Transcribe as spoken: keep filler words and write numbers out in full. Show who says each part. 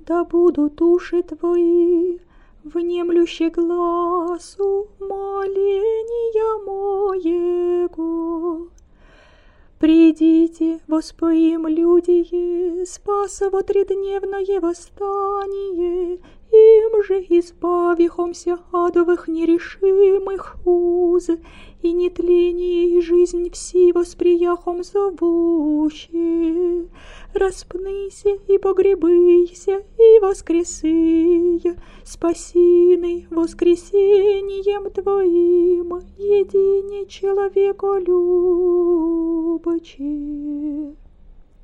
Speaker 1: да будут уши твои внемлющие глазу моления моего. Придите, воспоим люди, спаса во тридневное восстание, им же избавихомся адовых нерешимых уз, и нетление жизнь все восприяхом зовущие. Распнися и погребыйся, и воскресы, спасины воскресением Твоим, едине человеколюбче.